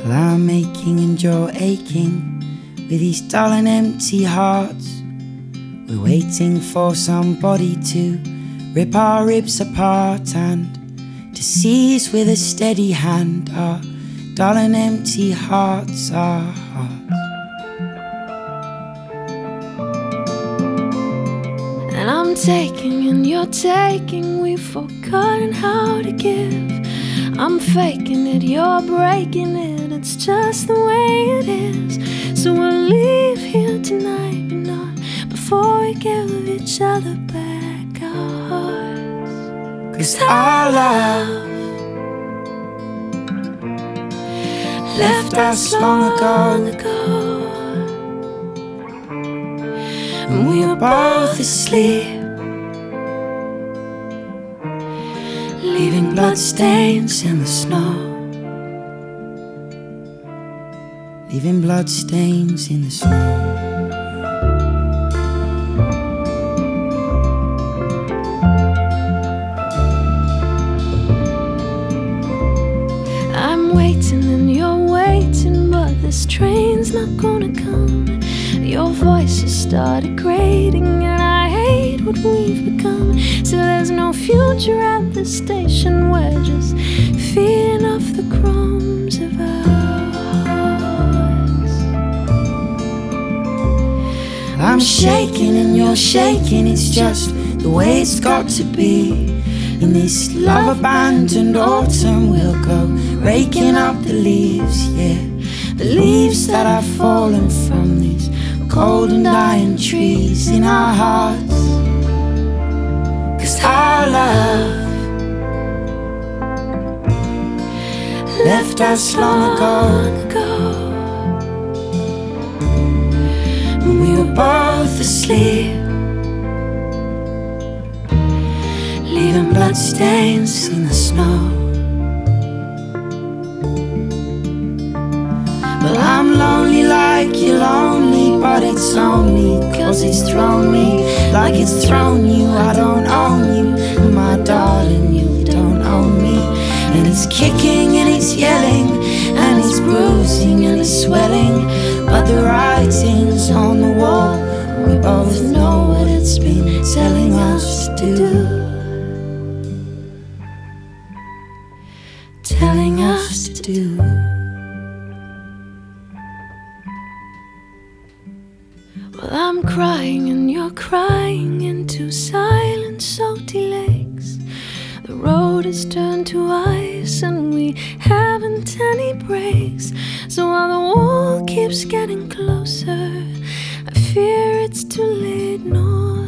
Well, I'm aching and you're aching with these dull and empty hearts. We're waiting for somebody to rip our ribs apart and to seize with a steady hand our dull and empty hearts, our hearts. And I'm taking and you're taking, we've forgotten how to give. I'm faking it, you're breaking it, it's just the way it is. So we'll leave here tonight, but not before we give each other back our hearts. 'Cause our love left us long ago, and we were both asleep, leaving bloodstains in the snow, leaving bloodstains in the snow. I'm waiting and you're waiting, but this train's not gonna come. Your voice has started grating and I hate what we've become. So there's no future at the station, we're just feeding off the crumbs of our hearts. I'm shaking and you're shaking, it's just the way it's got to be. In this love-abandoned autumn we'll go raking up the leaves, yeah, the leaves that have fallen from these cold and dying trees in our hearts. 'Cause our love left us long ago, when we were both asleep, leaving bloodstains in the snow. Well, I'm lonely like you're lonely, but it's only 'cause it's thrown me like it's thrown you. I don't own you, my darling, you don't own me. And it's kicking and it's yelling and it's bruising and it's swelling, but the writing's on the wall, we both know what it's been telling us to do, telling us to do. Well, I'm crying and you're crying into silent salty lakes. The road has turned to ice and we haven't any brakes. So while the wall keeps getting closer, I fear it's too late, no